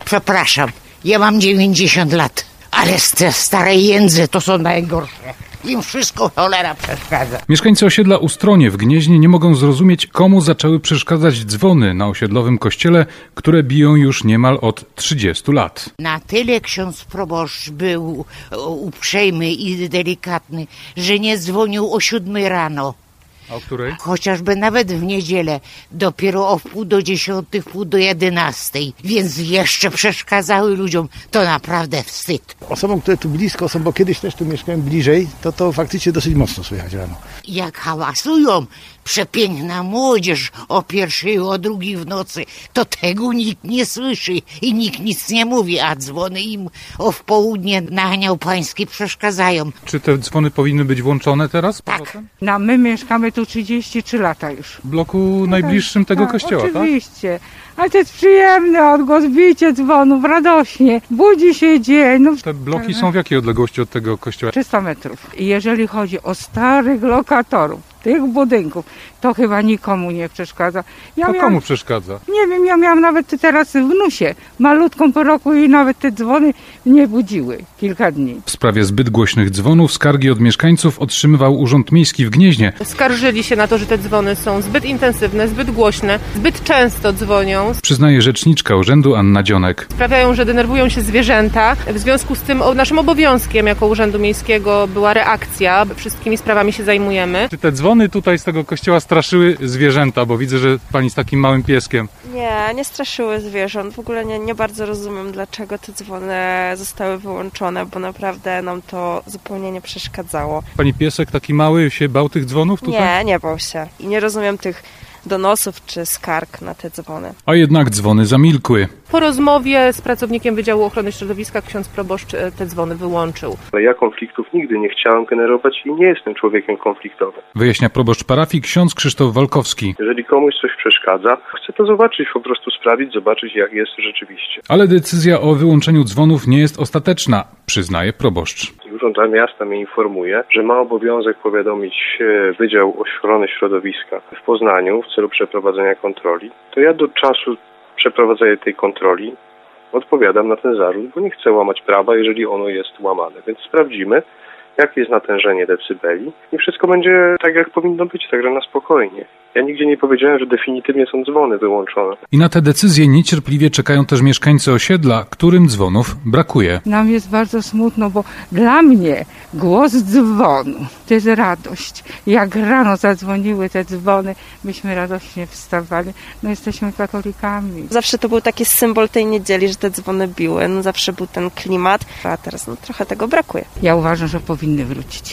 Przepraszam, ja mam 90 lat, ale te stare jędzy to są najgorsze. Im wszystko cholera przeszkadza. Mieszkańcy osiedla Ustronie w Gnieźnie nie mogą zrozumieć, komu zaczęły przeszkadzać dzwony na osiedlowym kościele, które biją już niemal od 30 lat. Na tyle ksiądz proboszcz był uprzejmy i delikatny, że nie dzwonił o 7 rano. A o której? Chociażby nawet w niedzielę, dopiero o 9:30, 10:30, więc jeszcze przeszkadzały ludziom. To naprawdę wstyd. Osobom, które tu blisko są, bo kiedyś też tu mieszkałem bliżej, to faktycznie dosyć mocno słychać rano. Jak hałasują, przepiękna młodzież o 1:00, o 2:00 w nocy, to tego nikt nie słyszy i nikt nic nie mówi, a dzwony im w południe na Anioł Pański przeszkadzają. Czy te dzwony powinny być włączone teraz? Tak. No, my mieszkamy tu 33 lata już. W bloku najbliższym tego kościoła, tak? Oczywiście. Ale to jest przyjemny odgłos, bicie dzwonów, radośnie. Budzi się dzień. No, Te bloki są w jakiej odległości od tego kościoła? 300 metrów. I jeżeli chodzi o starych lokatorów, tych budynków, to chyba nikomu nie przeszkadza. Komu przeszkadza? Nie wiem, ja miałam nawet teraz wnusię, malutką po roku i nawet te dzwony nie budziły kilka dni. W sprawie zbyt głośnych dzwonów skargi od mieszkańców otrzymywał Urząd Miejski w Gnieźnie. Skarżyli się na to, że te dzwony są zbyt intensywne, zbyt głośne, zbyt często dzwonią. Przyznaje rzeczniczka urzędu Anna Dzionek. Sprawiają, że denerwują się zwierzęta. W związku z tym naszym obowiązkiem jako Urzędu Miejskiego była reakcja. Wszystkimi sprawami się zajmujemy. Czy te dzwony tutaj z tego kościoła straszyły zwierzęta? Bo widzę, że pani z takim małym pieskiem. Nie straszyły zwierząt. W ogóle nie bardzo rozumiem, dlaczego te dzwony zostały wyłączone, bo naprawdę nam to zupełnie nie przeszkadzało. Pani piesek taki mały się bał tych dzwonów tutaj? Nie bał się. I nie rozumiem tych donosów czy skarg na te dzwony. A jednak dzwony zamilkły. Po rozmowie z pracownikiem Wydziału Ochrony Środowiska ksiądz proboszcz te dzwony wyłączył. Ale ja konfliktów nigdy nie chciałem generować i nie jestem człowiekiem konfliktowym. Wyjaśnia proboszcz parafii ksiądz Krzysztof Walkowski. Jeżeli komuś coś przeszkadza, chcę to zobaczyć, po prostu sprawdzić, zobaczyć jak jest rzeczywiście. Ale decyzja o wyłączeniu dzwonów nie jest ostateczna, przyznaje proboszcz. Urząd Miasta mnie informuje, że ma obowiązek powiadomić Wydział Ochrony Środowiska w Poznaniu w celu przeprowadzenia kontroli. To ja do czasu przeprowadzenia tej kontroli odpowiadam na ten zarzut, bo nie chcę łamać prawa, jeżeli ono jest łamane. Więc sprawdzimy, jakie jest natężenie decybeli i wszystko będzie tak, jak powinno być, także na spokojnie. Ja nigdzie nie powiedziałem, że definitywnie są dzwony wyłączone. I na te decyzje niecierpliwie czekają też mieszkańcy osiedla, którym dzwonów brakuje. Nam jest bardzo smutno, bo dla mnie głos dzwonu to jest radość. Jak rano zadzwoniły te dzwony, myśmy radośnie wstawali. No jesteśmy katolikami. Zawsze to był taki symbol tej niedzieli, że te dzwony biły. No zawsze był ten klimat, a teraz trochę tego brakuje. Ja uważam, że powinny wrócić.